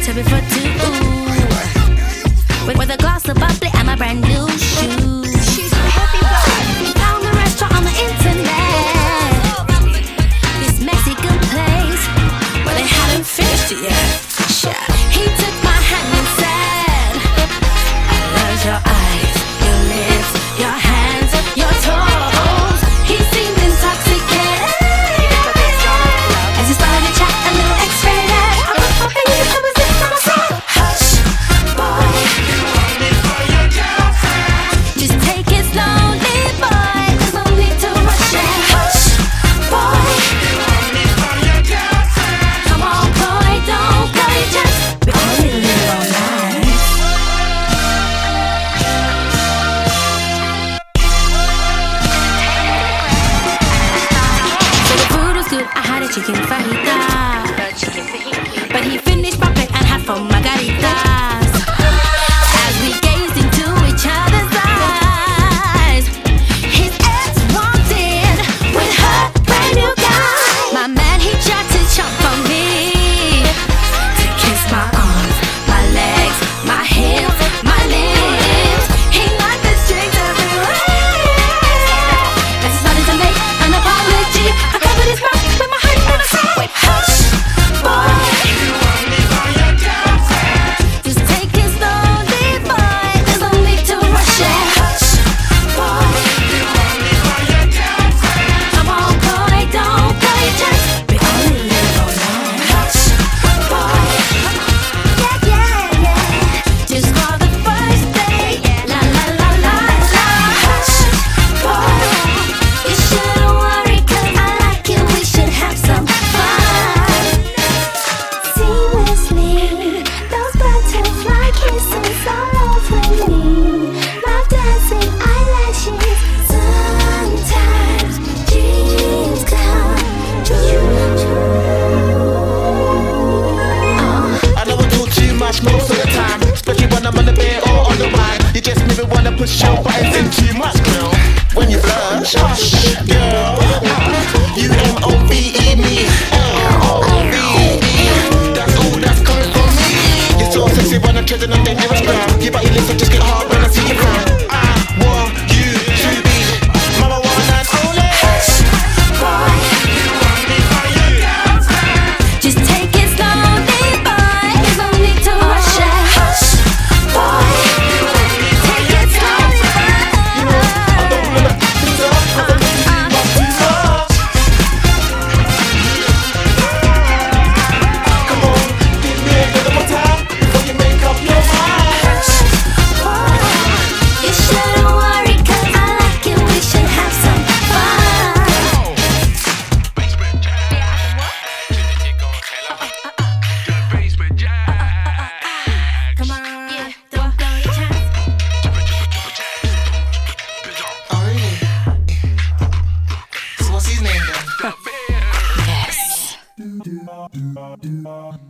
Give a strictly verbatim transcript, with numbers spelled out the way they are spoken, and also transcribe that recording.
should be for two. With, with a glass of bubbly and my brand new shoes. She's a heavy blood. Found a restaurant on the internet. This Mexican place, but they hadn't finished it yet. He took my hand and said, I love your eyes, your lips, your hands, your toes. He seemed intoxicated as he started to chat a little X-rated. I was hoping you could resist from myself. Hush, boy, just take it slowly, boy. There's no need to rush it. Hush, boy, come on, boy, don't go your chance. We only live all night. So the food was good. I had a chicken fajita, but he finished my plate and had four margaritas. As we gazed into each other's eyes, his ex walked in with her brand new guy. My man, he tried to jump on me, to kiss my arms, my legs, my hips, my lips. He liked the strings everywhere. As he started to make an apology, I covered his mouth with my hand and I said, wait, hush, boy, just take it slowly, boy. There's no need to rush it. Hush, boy, come on, boy, don't blow your chance. We only live all night. Hush, boy, yeah, yeah, yeah. Just for the first day, la la la la la. Hush, boy, you shouldn't worry 'cause I like you. We should have some fun. Seamlessly, those butterfly kisses all over me. Love dancing eyelashes. Sometimes dreams come true. I know I do too much most of the time, especially when I'm on the bed or on the ride. You just never wanna push your buttons in too much, girl. When you blush, hush, girl.